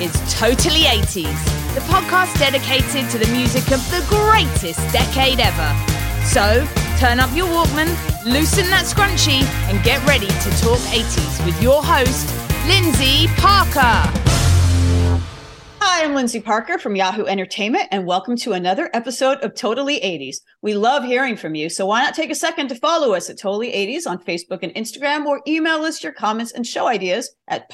is Totally 80s, the podcast dedicated to the music of the greatest decade ever. So, turn up your Walkman, loosen that scrunchie, and get ready to talk 80s with your host, Lindsay Parker. Hi, I'm Lindsay Parker from Yahoo Entertainment, and welcome to another episode of Totally 80s. We love hearing from you, so why not take a second to follow us at Totally 80s on Facebook and Instagram, or email us your comments and show ideas at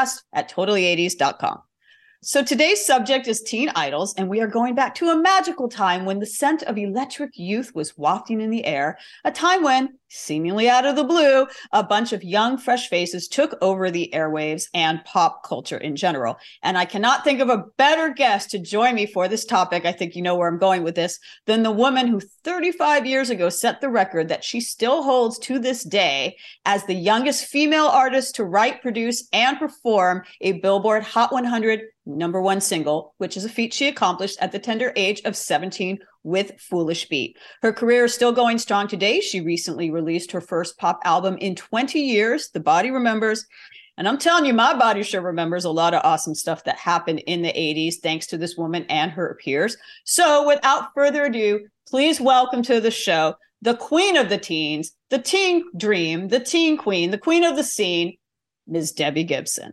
podcast@totally80s.com. So today's subject is teen idols, and we are going back to a magical time when the scent of electric youth was wafting in the air, a time when, seemingly out of the blue, a bunch of young, fresh faces took over the airwaves and pop culture in general. And I cannot think of a better guest to join me for this topic, I think you know where I'm going with this, than the woman who 35 years ago set the record that she still holds to this day as the youngest female artist to write, produce, and perform a Billboard Hot 100 #1 single, which is a feat she accomplished at the tender age of 17 with Foolish Beat. Her career is still going strong today. She recently released her first pop album in 20 years, The Body Remembers. And I'm telling you, my body sure remembers a lot of awesome stuff that happened in the 80s, thanks to this woman and her peers. So without further ado, please welcome to the show, the queen of the teens, the teen dream, the teen queen, the queen of the scene, Ms. Debbie Gibson.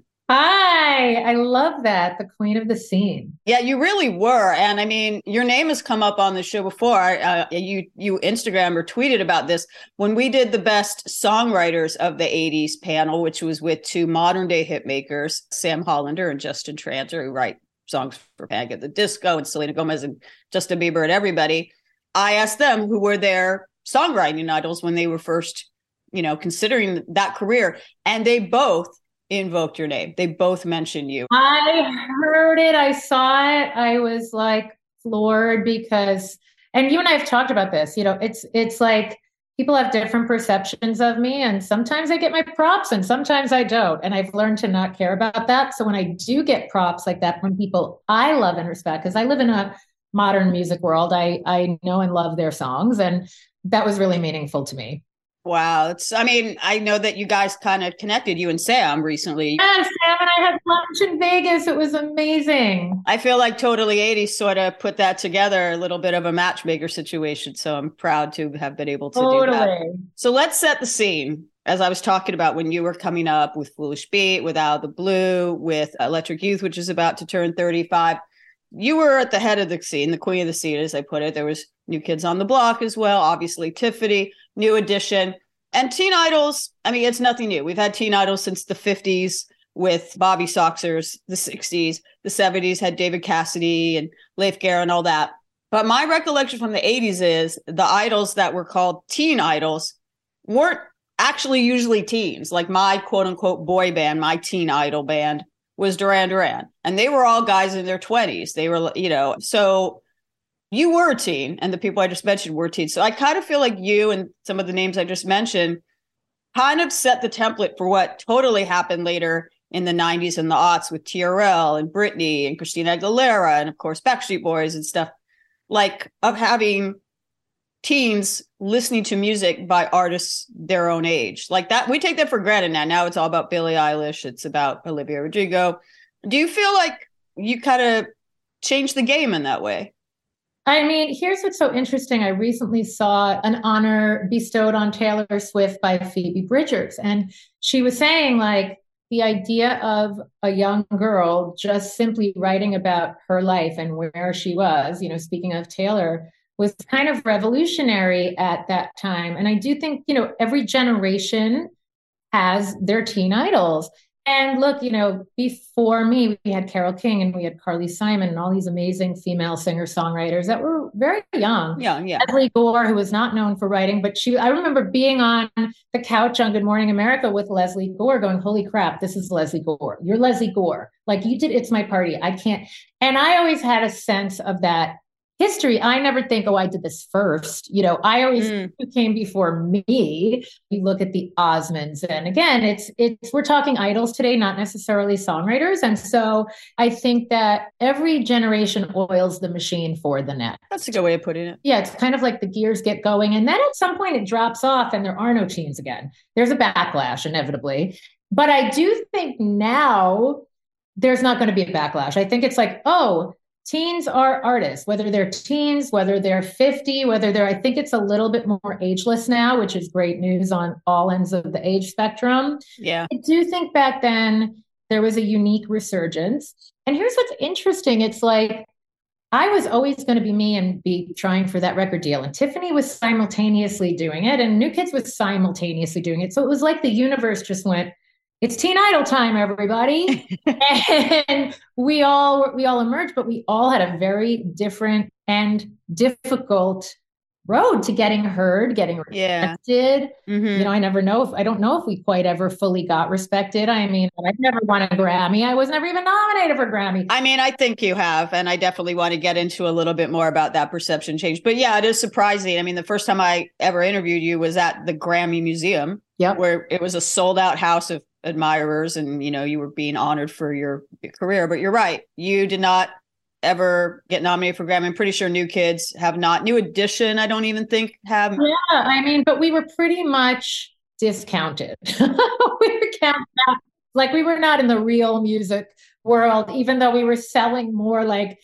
Hi, I love that. The queen of the scene. Yeah, you really were. And I mean, your name has come up on the show before. You Instagram or tweeted about this when we did the best songwriters of the 80s panel, which was with two modern day hit makers, Sam Hollander and Justin Tranter, who write songs for Panic at the Disco and Selena Gomez and Justin Bieber and everybody. I asked them who were their songwriting idols when they were first, considering that career. And they both invoked your name. They both mentioned you. I heard it. I saw it. I was like floored because, and you and I have talked about this, it's like people have different perceptions of me, and sometimes I get my props and sometimes I don't. And I've learned to not care about that. So when I do get props like that from people I love and respect, because I live in a modern music world, I know and love their songs. And that was really meaningful to me. Wow. I know that you guys kind of connected, you and Sam, recently. Yeah, Sam and I had lunch in Vegas. It was amazing. I feel like Totally 80s sort of put that together, a little bit of a matchmaker situation. So I'm proud to have been able to do that. So let's set the scene. As I was talking about when you were coming up with Foolish Beat, with Out of the Blue, with Electric Youth, which is about to turn 35. You were at the head of the scene, the queen of the scene, as I put it. There was New Kids on the Block as well, obviously Tiffany, New Edition, and teen idols. I mean, it's nothing new. We've had teen idols since the 50s with Bobby Soxers, the 60s, the 70s had David Cassidy and Leif Garrett and all that. But my recollection from the 80s is the idols that were called teen idols weren't actually usually teens. Like my quote unquote boy band, my teen idol band was Duran Duran. And they were all guys in their 20s. They were, so you were a teen, and the people I just mentioned were teens. So I kind of feel like you and some of the names I just mentioned kind of set the template for what totally happened later in the 90s and the aughts with TRL and Britney and Christina Aguilera and, of course, Backstreet Boys and stuff, like of having teens listening to music by artists their own age. Like that, we take that for granted now. Now it's all about Billie Eilish. It's about Olivia Rodrigo. Do you feel like you kind of changed the game in that way? I mean, here's what's so interesting. I recently saw an honor bestowed on Taylor Swift by Phoebe Bridgers. And she was saying, like, the idea of a young girl just simply writing about her life and where she was, speaking of Taylor, was kind of revolutionary at that time. And I do think, every generation has their teen idols. And look, before me, we had Carole King and we had Carly Simon and all these amazing female singer-songwriters that were very young. Yeah. Leslie Gore, who was not known for writing, but I remember being on the couch on Good Morning America with Leslie Gore going, holy crap, this is Leslie Gore. You're Leslie Gore. Like you did It's My Party. I can't. And I always had a sense of that history. I never think, I did this first. I always who came before me. You look at the Osmonds, and again, it's we're talking idols today, not necessarily songwriters. And so I think that every generation oils the machine for the next. That's a good way of putting it. Yeah, it's kind of like the gears get going, and then at some point it drops off, and there are no teens again. There's a backlash inevitably, but I do think now there's not going to be a backlash. I think it's like, oh, teens are artists, whether they're teens, whether they're 50, I think it's a little bit more ageless now, which is great news on all ends of the age spectrum. Yeah. I do think back then there was a unique resurgence. And here's what's interesting. It's like, I was always going to be me and be trying for that record deal. And Tiffany was simultaneously doing it, and New Kids was simultaneously doing it. So it was like the universe just went, it's Teen Idol time, everybody. And we all emerged, but we all had a very different and difficult road to getting heard, getting respected. Mm-hmm. I don't know if we quite ever fully got respected. I mean, I've never won a Grammy. I was never even nominated for Grammy. I mean, I think you have, and I definitely want to get into a little bit more about that perception change. But yeah, it is surprising. I mean, the first time I ever interviewed you was at the Grammy Museum, where it was a sold out house of admirers, and you were being honored for your career. But you're right, you did not ever get nominated for Grammy. I'm pretty sure New Kids have not. New Edition, I don't even think have. Yeah, I mean, but we were pretty much discounted. We were counted out. Like, we were not in the real music world, even though we were selling more. Like,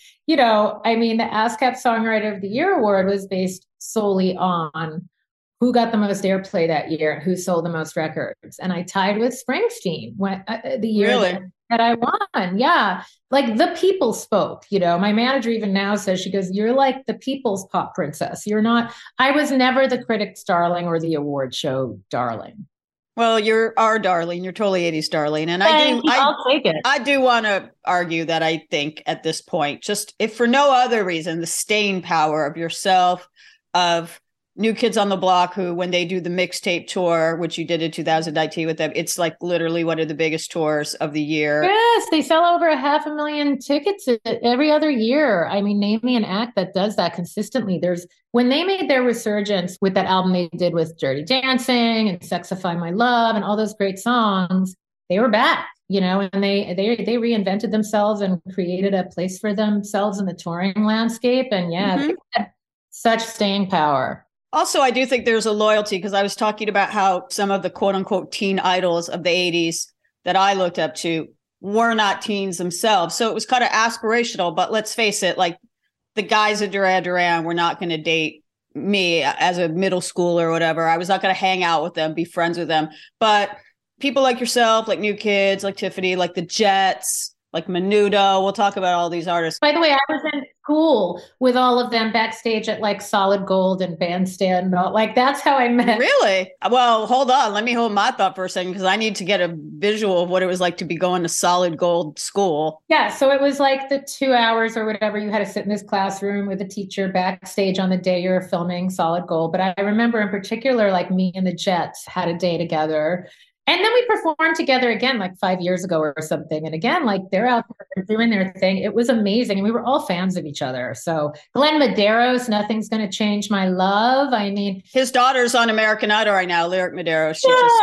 I mean, the ASCAP Songwriter of the Year award was based solely on who got the most airplay that year and who sold the most records. And I tied with Springsteen the year that I won. Yeah. Like, the people spoke. My manager even now says, she goes, you're like the people's pop princess. You're not. I was never the critics' darling or the award show darling. Well, you're our darling. You're totally 80s darling. And I'll take it. I do want to argue that I think at this point, just if for no other reason, the staying power of yourself, of New Kids on the Block, who, when they do the mixtape tour, which you did in 2019 with them, it's like literally one of the biggest tours of the year. Yes, they sell over 500,000 tickets every other year. I mean, name me an act that does that consistently. When they made their resurgence with that album they did with Dirty Dancing and Sexify My Love and all those great songs, they were back, and they reinvented themselves and created a place for themselves in the touring landscape. And they had such staying power. Also, I do think there's a loyalty, because I was talking about how some of the quote unquote teen idols of the 80s that I looked up to were not teens themselves. So it was kind of aspirational, but let's face it, like, the guys at Duran Duran were not going to date me as a middle schooler or whatever. I was not going to hang out with them, be friends with them. But people like yourself, like New Kids, like Tiffany, like the Jets, like Menudo. We'll talk about all these artists. By the way, I was in school with all of them backstage at like Solid Gold and Bandstand. Like, that's how I met. Really? Well, hold on. Let me hold my thought for a second, because I need to get a visual of what it was like to be going to Solid Gold school. Yeah. So it was like the 2 hours or whatever. You had to sit in this classroom with a teacher backstage on the day you're filming Solid Gold. But I remember in particular, like, me and the Jets had a day together. And then we performed together again, like 5 years ago or something. And again, like, they're out there doing their thing. It was amazing. And we were all fans of each other. So Glenn Medeiros, Nothing's Gonna Change My Love. I mean, his daughter's on American Idol right now, Lyric Medeiros.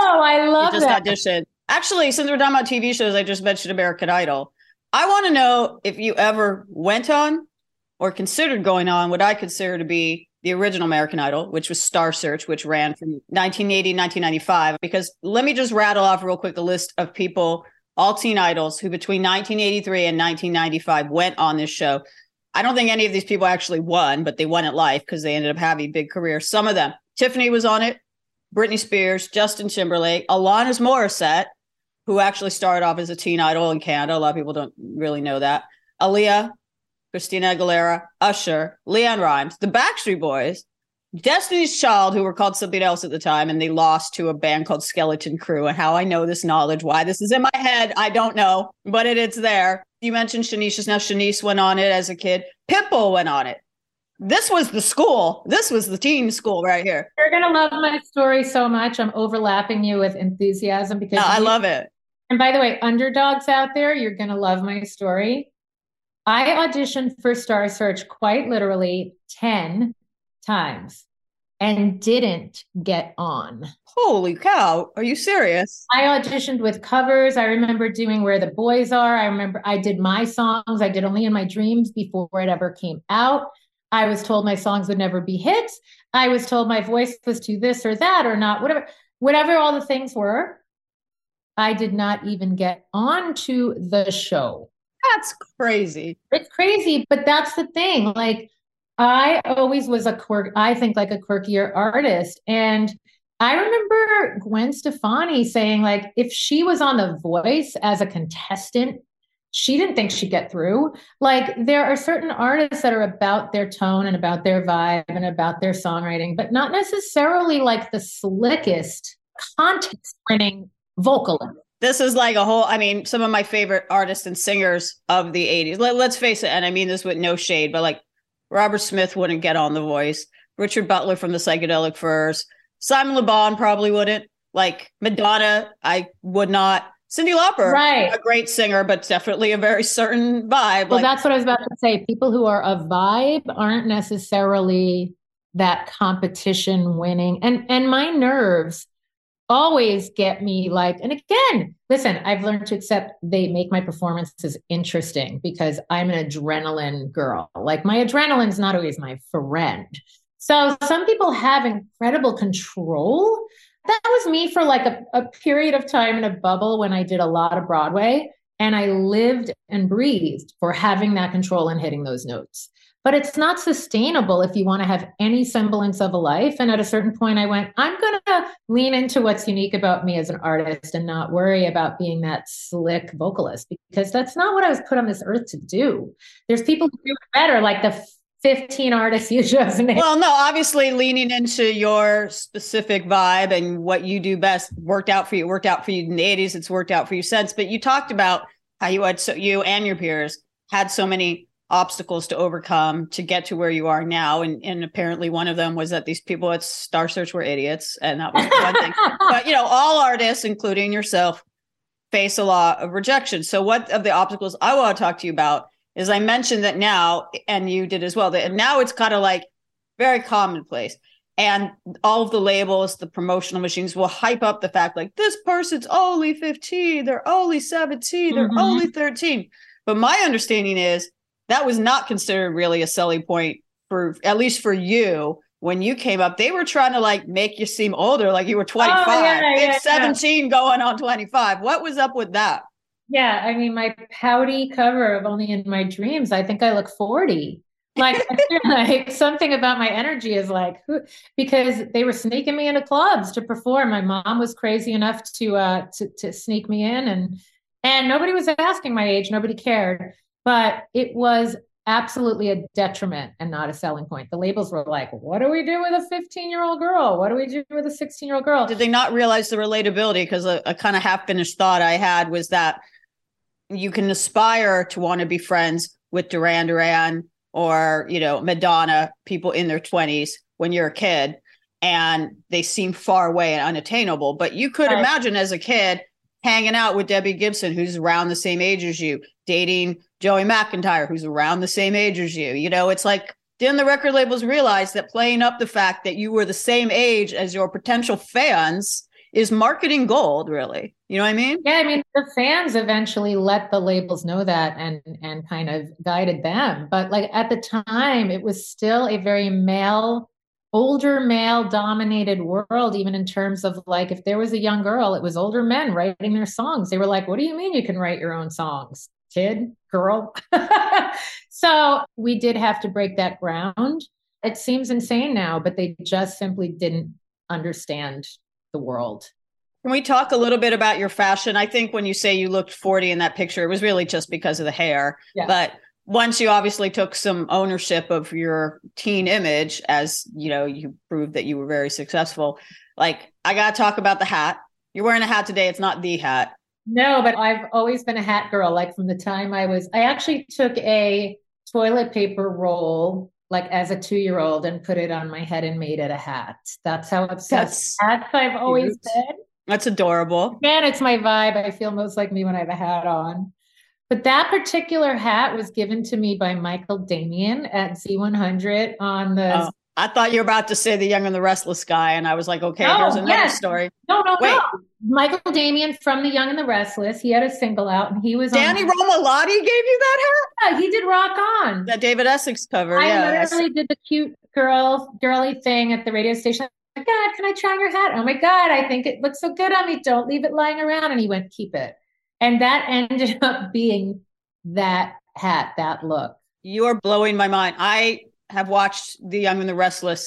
I love that. Auditioned. Actually, since we're talking about TV shows, I just mentioned American Idol. I want to know if you ever went on or considered going on what I consider to be the original American Idol, which was Star Search, which ran from 1980 to 1995. Because let me just rattle off real quick a list of people, all teen idols, who between 1983 and 1995 went on this show. I don't think any of these people actually won, but they won at life because they ended up having big careers. Some of them. Tiffany was on it, Britney Spears, Justin Timberlake, Alanis Morissette, who actually started off as a teen idol in Canada. A lot of people don't really know that. Aaliyah, Christina Aguilera, Usher, LeAnn Rimes, the Backstreet Boys, Destiny's Child, who were called something else at the time, and they lost to a band called Skeleton Crew. And how I know this knowledge, why this is in my head, I don't know, but it's there. You mentioned Shanice just now. Shanice went on it as a kid. Pitbull went on it. This was the school. This was the teen school right here. You're going to love my story so much. I'm overlapping you with enthusiasm because I love it. And by the way, underdogs out there, you're going to love my story. I auditioned for Star Search quite literally 10 times and didn't get on. Holy cow. Are you serious? I auditioned with covers. I remember doing Where the Boys Are. I remember I did my songs. I did Only in My Dreams before it ever came out. I was told my songs would never be hits. I was told my voice was too this or that or not, whatever all the things were. I did not even get onto the show. That's crazy. It's crazy, but that's the thing. Like, I always was I think like a quirkier artist. And I remember Gwen Stefani saying, like, if she was on The Voice as a contestant, she didn't think she'd get through. Like, there are certain artists that are about their tone and about their vibe and about their songwriting, but not necessarily like the slickest contest winning vocalist. This is like some of my favorite artists and singers of the 80s. Let's face it, and I mean this with no shade, but like Robert Smith wouldn't get on The Voice. Richard Butler from the Psychedelic Furs. Simon Le Bon probably wouldn't. Like Madonna, I would not. Cyndi Lauper, right. A great singer, but definitely a very certain vibe. Well, that's what I was about to say. People who are a vibe aren't necessarily that competition winning. And my nerves always get me like, and again, listen, I've learned to accept they make my performances interesting because I'm an adrenaline girl. Like, my adrenaline's not always my friend. So some people have incredible control. That was me for like a period of time in a bubble when I did a lot of Broadway, and I lived and breathed for having that control and hitting those notes. But it's not sustainable if you want to have any semblance of a life. And at a certain point I went, I'm going to lean into what's unique about me as an artist and not worry about being that slick vocalist, because that's not what I was put on this earth to do. There's people who do it better, like the 15 artists you just named. Well, no, obviously leaning into your specific vibe and what you do best worked out for you in the 80s. It's worked out for you since. But you talked about how you and your peers had so many obstacles to overcome to get to where you are now. And apparently one of them was that these people at Star Search were idiots. And that was one thing. But, all artists, including yourself, face a lot of rejection. So what of the obstacles I want to talk to you about is I mentioned that now, and you did as well, that now it's kind of like very commonplace. And all of the labels, the promotional machines will hype up the fact like this person's only 15, they're only 17, they're only 13. But my understanding is that was not considered really a selling point for, at least for you, when you came up. They were trying to like make you seem older, like you were 25. It's 17 going on 25. What was up with that? Yeah, I mean, my pouty cover of Only in My Dreams, I think I look 40. Like, I feel like something about my energy is like, because they were sneaking me into clubs to perform. My mom was crazy enough to sneak me in, and nobody was asking my age, nobody cared. But it was absolutely a detriment and not a selling point. The labels were like, what do we do with a 15-year-old girl? What do we do with a 16-year-old girl? Did they not realize the relatability? Because a kind of half-finished thought I had was that you can aspire to want to be friends with Duran Duran or, Madonna, people in their 20s when you're a kid, and they seem far away and unattainable. But you could imagine as a kid hanging out with Debbie Gibson, who's around the same age as you, dating Joey McIntyre, who's around the same age as you. It's like, didn't the record labels realize that playing up the fact that you were the same age as your potential fans is marketing gold, really? You know what I mean? Yeah, I mean, the fans eventually let the labels know that and kind of guided them. But like at the time, it was still a very older male dominated world, even in terms of like, if there was a young girl, it was older men writing their songs. They were like, what do you mean you can write your own songs? Kid, girl. So we did have to break that ground. It seems insane now, but they just simply didn't understand the world. Can we talk a little bit about your fashion? I think when you say you looked 40 in that picture, it was really just because of the hair. Yeah. But once you obviously took some ownership of your teen image, as you proved that you were very successful. Like, I got to talk about the hat. You're wearing a hat today. It's not the hat. No, but I've always been a hat girl. Like from the time I actually took a toilet paper roll, like as a 2-year-old, and put it on my head and made it a hat. That's how obsessed hats I've always been. That's adorable. Man, it's my vibe. I feel most like me when I have a hat on. But that particular hat was given to me by Michael Damian at Z100 on the... Oh, I thought you were about to say the Young and the Restless guy, and I was like, okay, here's another story. No. Michael Damian from the Young and the Restless. He had a single out, and he was Danny Romalotti gave you that hat? Yeah, he did Rock On. That David Essex cover. I literally did the cute girly thing at the radio station. God, can I try your hat? Oh my God, I think it looks so good on me. Don't leave it lying around. And he went, keep it. And that ended up being that hat, that look. You are blowing my mind. I have watched The Young and the Restless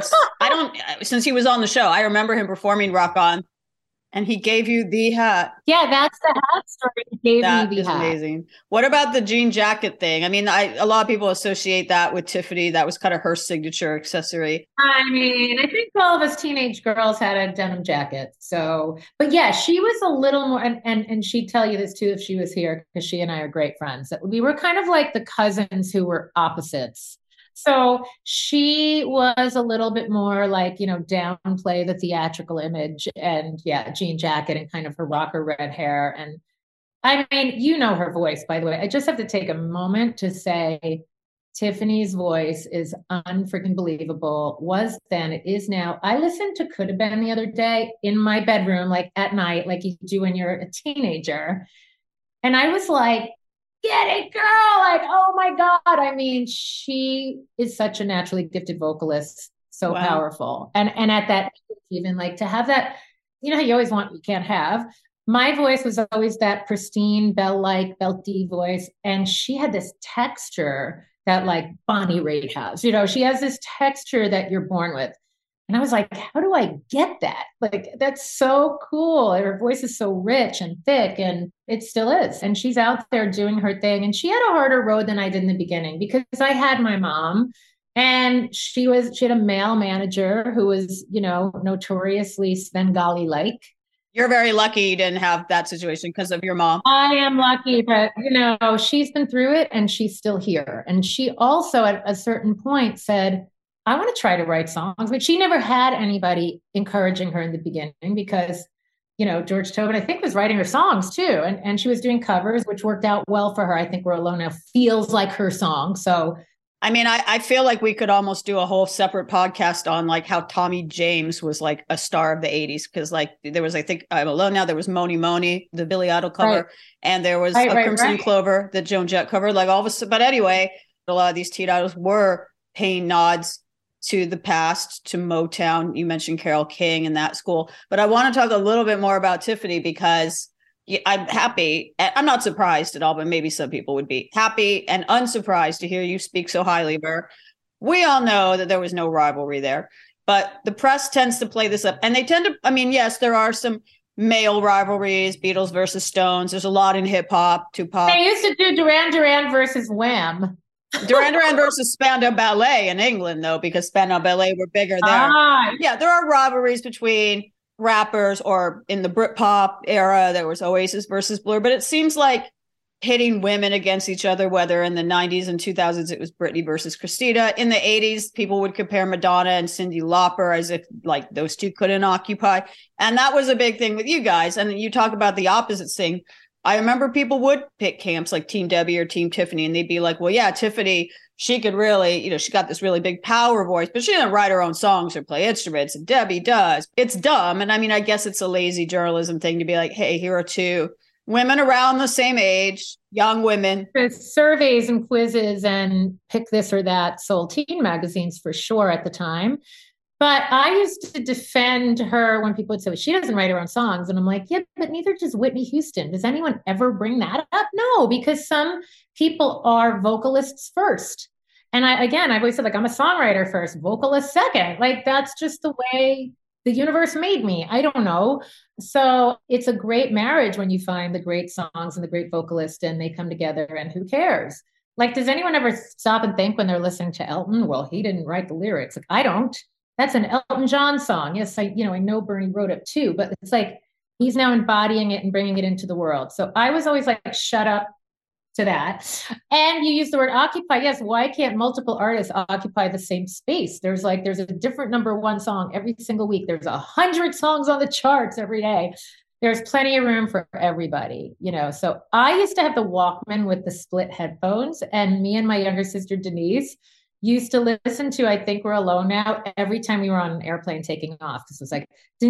since he was on the show. I remember him performing Rock On, and he gave you the hat. Yeah, that's the hat story. He gave me the hat. Amazing. What about the jean jacket thing? I mean, a lot of people associate that with Tiffany. That was kind of her signature accessory. I mean, I think all of us teenage girls had a denim jacket. So, but yeah, she was a little more, and she'd tell you this too if she was here, because she and I are great friends. We were kind of like the cousins who were opposites. So she was a little bit more like, downplay the theatrical image, and jean jacket and kind of her rocker red hair. And I mean, her voice, by the way. I just have to take a moment to say Tiffany's voice is unfreaking believable. Was then, it is now. I listened to Could Have Been the other day in my bedroom, like at night, like you do when you're a teenager. And I was like, get it, girl. Like, oh my God. I mean, she is such a naturally gifted vocalist. So wow. Powerful. And at that, even like to have that, you always want, you can't have. My voice was always that pristine, bell-like, belty voice. And she had this texture that like Bonnie Raitt has. She has this texture that you're born with. And I was like, how do I get that? Like, that's so cool. Her voice is so rich and thick, and it still is. And she's out there doing her thing. And she had a harder road than I did in the beginning, because I had my mom, and she had a male manager who was, notoriously Svengali-like. You're very lucky you didn't have that situation because of your mom. I am lucky, but she's been through it and she's still here. And she also at a certain point said, I want to try to write songs, but she never had anybody encouraging her in the beginning, because, George Tobin, I think, was writing her songs too. And she was doing covers, which worked out well for her. I think We're Alone Now feels like her song. So, I mean, I feel like we could almost do a whole separate podcast on like how Tommy James was like a star of the 80s. Cause like there was, I think I'm Alone Now, there was Moni Moni, the Billy Idol cover. Right. And there was Crimson Clover, the Joan Jett cover, like all of a sudden. But anyway, a lot of these teen idols were paying nods to the past, to Motown. You mentioned Carole King and that school, but I want to talk a little bit more about Tiffany, because I'm happy. I'm not surprised at all, but maybe some people would be happy and unsurprised to hear you speak so highly of her. We all know that there was no rivalry there, but the press tends to play this up, and they tend to, I mean, yes, there are some male rivalries, Beatles versus Stones. There's a lot in hip hop, Tupac. They used to do Duran Duran versus Wham. Duran Duran versus Spandau Ballet in England, though, because Spandau Ballet were bigger there. Yeah, there are rivalries between rappers, or in the Britpop era, there was Oasis versus Blur, but it seems like pitting women against each other, whether in the 90s and 2000s, it was Britney versus Christina. In the 80s, people would compare Madonna and Cyndi Lauper as if like those two couldn't occupy. And that was a big thing with you guys. And you talk about the opposites thing. I remember people would pick camps like Team Debbie or Team Tiffany, and they'd be like, well, yeah, Tiffany, she could really, she got this really big power voice, but she didn't write her own songs or play instruments, and Debbie does. It's dumb. And I mean, I guess it's a lazy journalism thing to be like, hey, here are two women around the same age, young women. There's surveys and quizzes and pick this or that sold teen magazines for sure at the time. But I used to defend her when people would say, well, she doesn't write her own songs. And I'm like, yeah, but neither does Whitney Houston. Does anyone ever bring that up? No, because some people are vocalists first. And I've always said, like, I'm a songwriter first, vocalist second. Like, that's just the way the universe made me. I don't know. So it's a great marriage when you find the great songs and the great vocalist and they come together, and who cares? Like, does anyone ever stop and think when they're listening to Elton, well, he didn't write the lyrics? Like, I don't. That's an Elton John song. Yes, I know Bernie wrote it too, but it's like he's now embodying it and bringing it into the world. So I was always like, shut up to that. And you use the word occupy. Yes, why can't multiple artists occupy the same space? There's a different number one song every single week. There's 100 songs on the charts every day. There's plenty of room for everybody, So I used to have the Walkman with the split headphones, and me and my younger sister, Denise, used to listen to I Think We're Alone Now every time we were on an airplane taking off, because it was like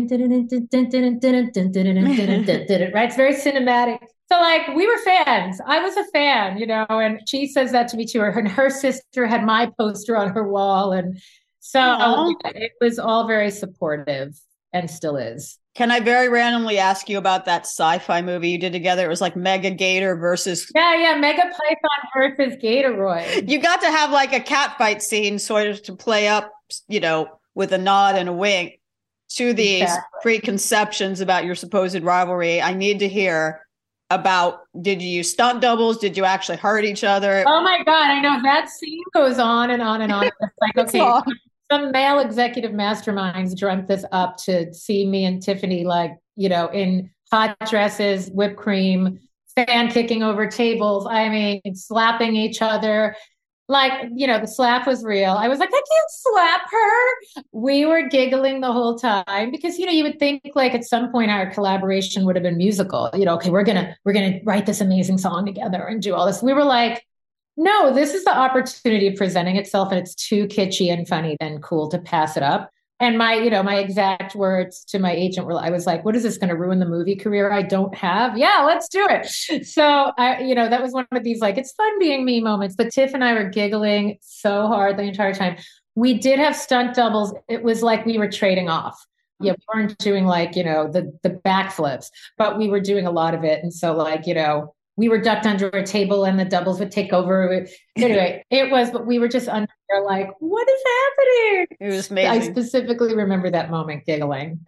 right, it's very cinematic. So like we were fans. I was a fan, and she says that to me too. And her sister had my poster on her wall, and So it was all very supportive and still is. Can I very randomly ask you about that sci-fi movie you did together? It was like Mega Gator versus... Yeah, Mega Python versus Gatoroid. You got to have like a cat fight scene sort of to play up, with a nod and a wink to these preconceptions about your supposed rivalry. I need to hear about, did you use stunt doubles? Did you actually hurt each other? Oh my God, I know that scene goes on and on and on. It's like, okay, some male executive masterminds dreamt this up to see me and Tiffany in hot dresses, whipped cream, fan kicking over tables. I mean, slapping each other. The slap was real. I was like, I can't slap her. We were giggling the whole time because, you would think at some point our collaboration would have been musical. Okay, we're going to write this amazing song together and do all this. We were like, no, this is the opportunity presenting itself, and it's too kitschy and funny and cool to pass it up. And my exact words to my agent were, I was like, what is this going to ruin the movie career I don't have? Yeah, let's do it. So that was one of these, it's fun being me moments, but Tiff and I were giggling so hard the entire time. We did have stunt doubles. It was like we were trading off. Yeah, we weren't doing the backflips, but we were doing a lot of it. And so we were ducked under a table and the doubles would take over. Anyway, but we were just under there what is happening? It was amazing. I specifically remember that moment giggling.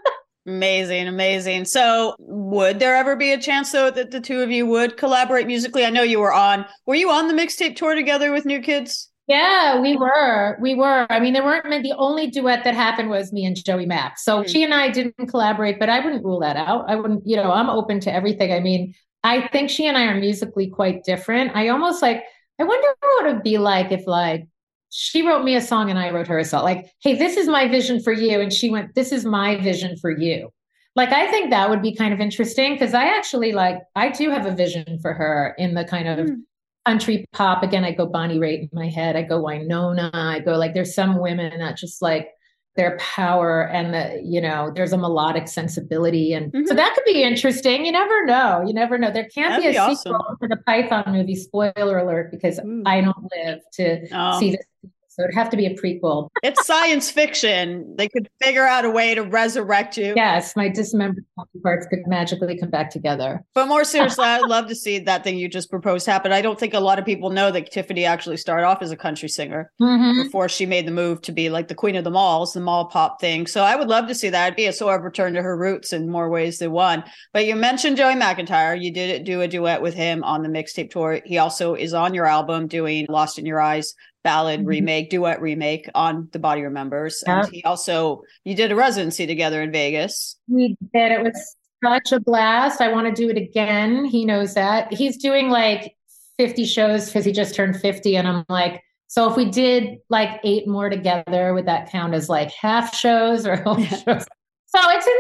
Amazing. So would there ever be a chance though that the two of you would collaborate musically? I know you were on the mixtape tour together with New Kids? Yeah, we were. I mean, the only duet that happened was me and Joey Mack. So she and I didn't collaborate, but I wouldn't rule that out. I wouldn't, I'm open to everything. I mean, I think she and I are musically quite different. I almost I wonder what it would be like if she wrote me a song and I wrote her a song. Hey, this is my vision for you. And she went, this is my vision for you. I think that would be kind of interesting because I actually I do have a vision for her in the kind of country pop. Again, I go Bonnie Raitt in my head. I go Winona. I go there's some women that just their power and there's a melodic sensibility. And so that could be interesting. You never know. There can't be a sequel to the Python movie, spoiler alert, because I don't live to see this. So it'd have to be a prequel. It's science fiction. They could figure out a way to resurrect you. Yes, my dismembered parts could magically come back together. But more seriously, I'd love to see that thing you just proposed happen. I don't think a lot of people know that Tiffany actually started off as a country singer before she made the move to be the queen of the malls, the mall pop thing. So I would love to see that. It'd be a sort of return to her roots in more ways than one. But you mentioned Joey McIntyre. You did do a duet with him on the mixtape tour. He also is on your album doing Lost in Your Eyes ballad duet remake on The Body Remembers. And he also, you did a residency together in Vegas. We did. It was such a blast. I want to do it again. He knows that. He's doing 50 shows because he just turned 50. And I'm so if we did 8 more together, would that count as half shows or whole shows? So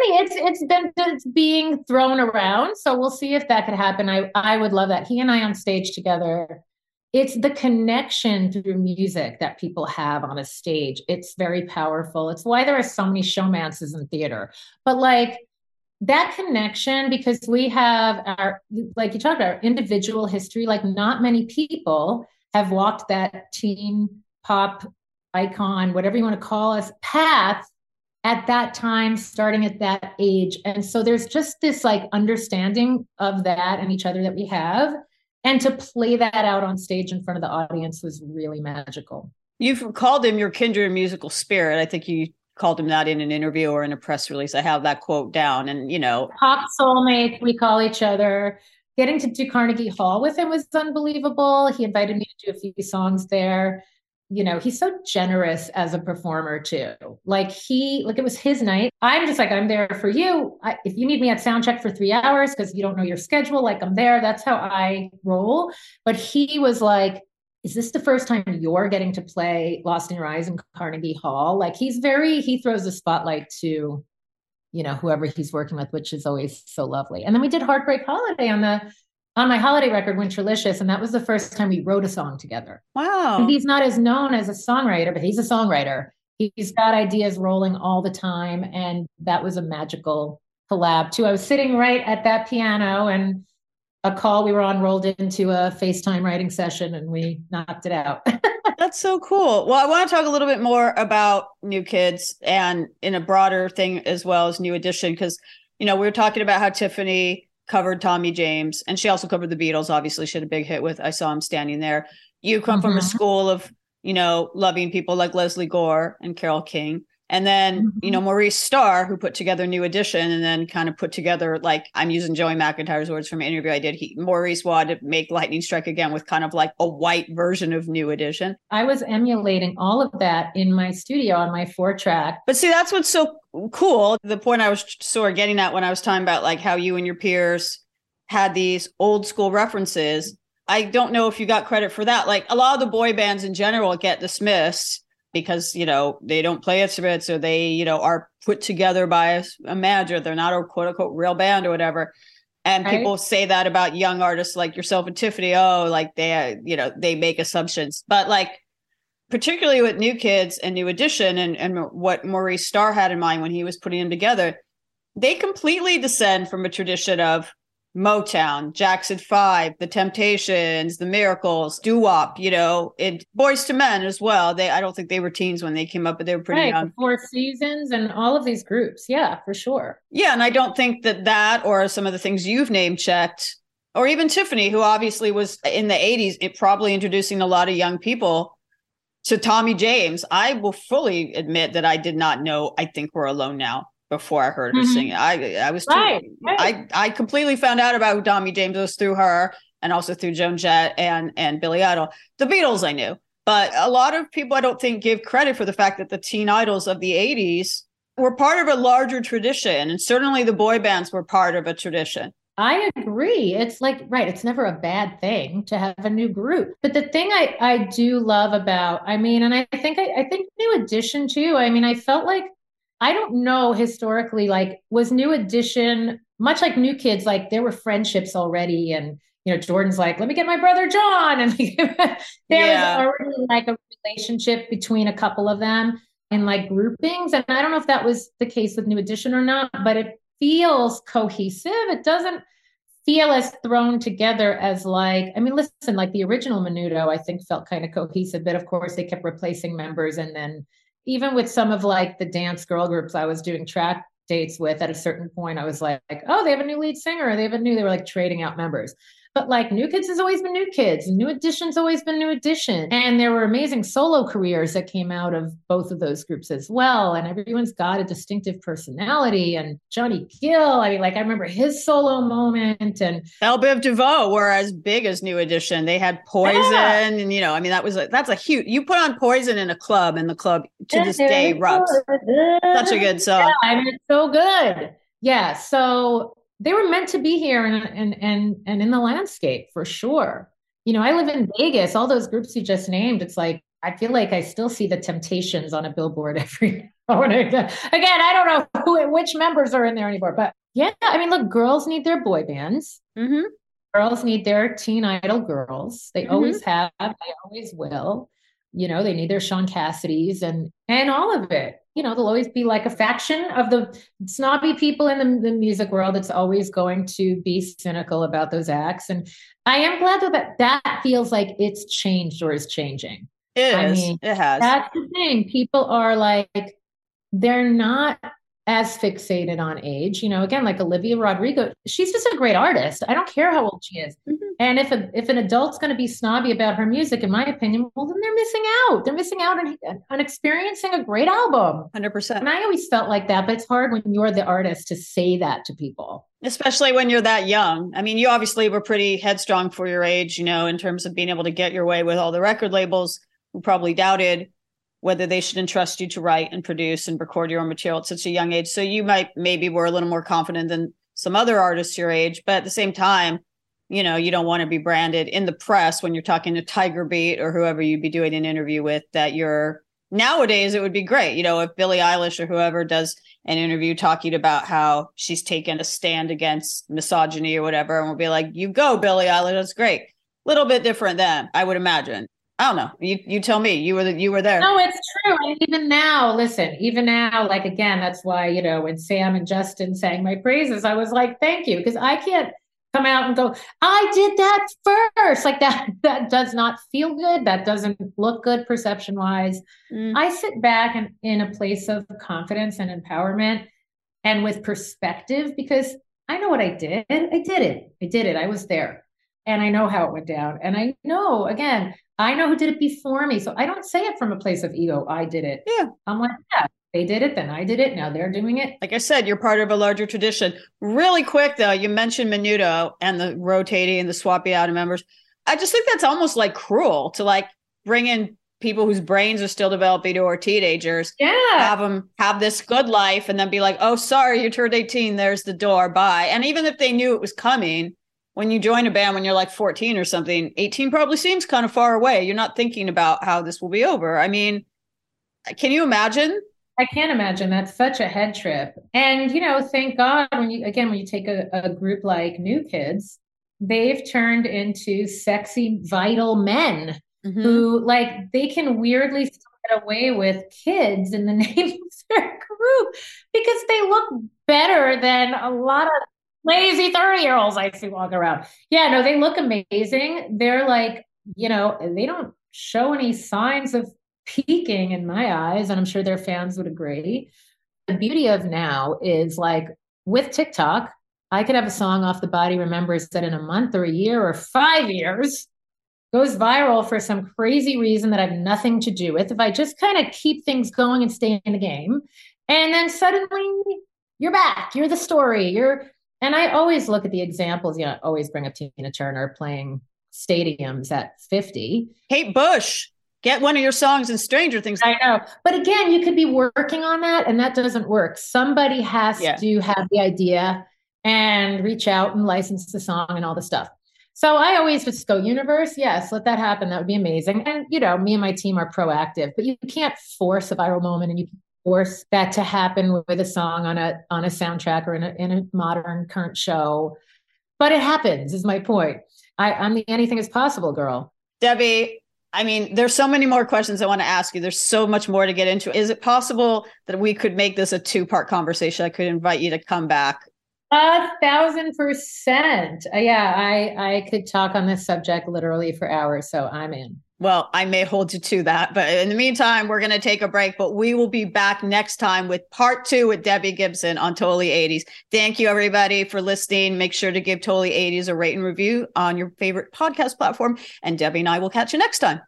it's being thrown around. So we'll see if that could happen. I would love that. He and I on stage together. It's the connection through music that people have on a stage. It's very powerful. It's why there are so many showmances in theater. But that connection, because we have our, you talked about, our individual history, not many people have walked that teen pop icon, whatever you want to call us, path at that time, starting at that age. And so there's just this understanding of that and each other that we have. And to play that out on stage in front of the audience was really magical. You've called him your kindred musical spirit. I think you called him that in an interview or in a press release. I have that quote down. And, pop soulmate, we call each other. Getting to do Carnegie Hall with him was unbelievable. He invited me to do a few songs there. He's so generous as a performer too. It was his night. I'm just I'm there for you. If you need me at soundcheck for 3 hours because you don't know your schedule, I'm there. That's how I roll. But he was is this the first time you're getting to play Lost in Your Eyes in Carnegie Hall? He throws the spotlight to, whoever he's working with, which is always so lovely. And then we did Heartbreak Holiday on my holiday record, Winterlicious, and that was the first time we wrote a song together. Wow. And he's not as known as a songwriter, but he's a songwriter. He's got ideas rolling all the time, and that was a magical collab too. I was sitting right at that piano, and a call we were on rolled into a FaceTime writing session, and we knocked it out. That's so cool. Well, I want to talk a little bit more about New Kids and in a broader thing as well as New Edition, because, we were talking about how Tiffany covered Tommy James, and she also covered the Beatles. Obviously, she had a big hit with I Saw Him Standing There. You come from a school of, loving people like Leslie Gore and Carole King. And then, Maurice Starr, who put together New Edition and then kind of put together, like, I'm using Joey McIntyre's words from an interview I did. Maurice wanted to make Lightning Strike Again with kind of like a white version of New Edition. I was emulating all of that in my studio on my 4-track. But see, that's what's so cool. The point I was sort of getting at when I was talking about like how you and your peers had these old school references. I don't know if you got credit for that. Like a lot of the boy bands in general get dismissed because, they don't play instruments or they, are put together by a manager. They're not a quote unquote real band or whatever. And people say that about young artists like yourself and Tiffany. Oh, like they make assumptions. But like, particularly with New Kids and New Edition and what Maurice Starr had in mind when he was putting them together, they completely descend from a tradition of Motown, Jackson 5, The Temptations, The Miracles, doo-wop, and Boys to Men as well. I don't think they were teens when they came up, but they were pretty young. The Four Seasons and all of these groups. Yeah, for sure. Yeah, and I don't think that or some of the things you've name checked, or even Tiffany, who obviously was in the 80s, probably introducing a lot of young people to Tommy James. I will fully admit that I did not know I Think We're Alone Now before I heard her sing it. I was right. I completely found out about who Tommy James was through her and also through Joan Jett and Billy Idol. The Beatles I knew, but a lot of people I don't think give credit for the fact that the teen idols of the 80s were part of a larger tradition, and certainly the boy bands were part of a tradition. I agree. It's like, right, it's never a bad thing to have a new group. But the thing I do love about, and I think New Edition too, I felt like, I don't know historically, like, was New Edition, much like New Kids, like there were friendships already. And, Jordan's like, let me get my brother John. And there was already like a relationship between a couple of them in like groupings. And I don't know if that was the case with New Edition or not, but it feels cohesive. It doesn't feel as thrown together as like, listen, like the original Menudo, I think felt kind of cohesive, but of course they kept replacing members. And then even with some of like the dance girl groups I was doing track dates with, at a certain point, I was like, oh, they have a new lead singer. They were like trading out members. But like New Kids has always been New Kids. New Edition's always been New Edition. And there were amazing solo careers that came out of both of those groups as well. And everyone's got a distinctive personality. And Johnny Gill, I remember his solo moment. And Belle Biv DeVoe were as big as New Edition. They had Poison. And, that's a huge, you put on Poison in a club and the club to this day rubs. Such a good song. Yeah, it's so good. Yeah. So they were meant to be here and in the landscape for sure. I live in Vegas, all those groups you just named. It's like, I feel like I still see the Temptations on a billboard every now and again. Again, I don't know which members are in there anymore, but yeah, look, girls need their boy bands. Mm-hmm. Girls need their teen idol girls. They always have, they always will. They need their Sean Cassidys and all of it. There'll always be like a faction of the snobby people in the music world that's always going to be cynical about those acts. And I am glad that feels like it's changed or is changing. It is. It has. That's the thing. People are like, they're not as fixated on age. Again, like Olivia Rodrigo, she's just a great artist. I don't care how old she is. Mm-hmm. And if an adult's going to be snobby about her music, in my opinion, well, then they're missing out. They're missing out on experiencing a great album. 100%. And I always felt like that, but it's hard when you're the artist to say that to people. Especially when you're that young. You obviously were pretty headstrong for your age, in terms of being able to get your way with all the record labels who probably doubted whether they should entrust you to write and produce and record your own material at such a young age. So you maybe were a little more confident than some other artists your age, but at the same time, you don't want to be branded in the press when you're talking to Tiger Beat or whoever you'd be doing an interview with that you're nowadays. It would be great. If Billie Eilish or whoever does an interview talking about how she's taken a stand against misogyny or whatever, and we'll be like, you go, Billie Eilish. That's great. Little bit different then, I would imagine. I don't know. You tell me. You were there. No, it's true. And even now, like, again, that's why, when Sam and Justin sang my praises, I was like, thank you. Because I can't come out and go, I did that first. Like that does not feel good. That doesn't look good perception wise. I sit back and in a place of confidence and empowerment and with perspective, because I know what I did. I did it. I was there and I know how it went down. And I know, again, I know who did it before me. So I don't say it from a place of ego. I did it. Yeah. I'm like, yeah, they did it. Then I did it. Now they're doing it. Like I said, you're part of a larger tradition. Really quick though, you mentioned Menudo and the rotating and the swapping out of members. I just think that's almost like cruel to like bring in people whose brains are still developing or teenagers, have them have this good life and then be like, oh, sorry, you turned 18. There's the door. Bye. And even if they knew it was coming, when you join a band, when you're like 14 or something, 18 probably seems kind of far away. You're not thinking about how this will be over. I mean, can you imagine? I can't imagine. That's such a head trip. And, you know, thank God when you take a group like New Kids, they've turned into sexy, vital men. Who like they can weirdly still get away with kids in the name of their group because they look better than a lot of lazy 30-year-olds I see walk around. Yeah, no, they look amazing. They're like, you know, they don't show any signs of peaking in my eyes, and I'm sure their fans would agree. The beauty of now is like with TikTok, I could have a song off the Body Remembers that in a month or a year or 5 years goes viral for some crazy reason that I have nothing to do with. If I just kind of keep things going and stay in the game, and then suddenly you're back, you're the story, and I always look at the examples, you know, I always bring up Tina Turner playing stadiums at 50. Kate Bush, get one of your songs in Stranger Things. I know. But again, you could be working on that and that doesn't work. Somebody has to have the idea and reach out and license the song and all the stuff. So I always just go, universe, yes, let that happen. That would be amazing. And, you know, me and my team are proactive, but you can't force a viral moment and you can force that to happen with a song on a soundtrack or in a modern current show. But it happens is my point. I'm the anything is possible girl. Debbie, I mean, there's so many more questions I want to ask you. There's so much more to get into. Is it possible that we could make this a 2-part conversation? I could invite you to come back. 1,000%. Yeah, I could talk on this subject literally for hours, so I'm in. Well, I may hold you to that, but in the meantime, we're going to take a break, but we will be back next time with part 2 with Debbie Gibson on Totally 80s. Thank you, everybody, for listening. Make sure to give Totally 80s a rate and review on your favorite podcast platform, and Debbie and I will catch you next time.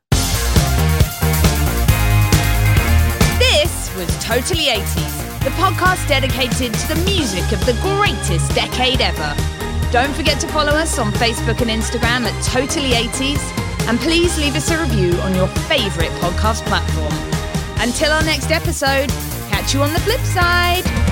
This was Totally 80s. The podcast dedicated to the music of the greatest decade ever. Don't forget to follow us on Facebook and Instagram at Totally 80s, and please leave us a review on your favorite podcast platform. Until our next episode, catch you on the flip side.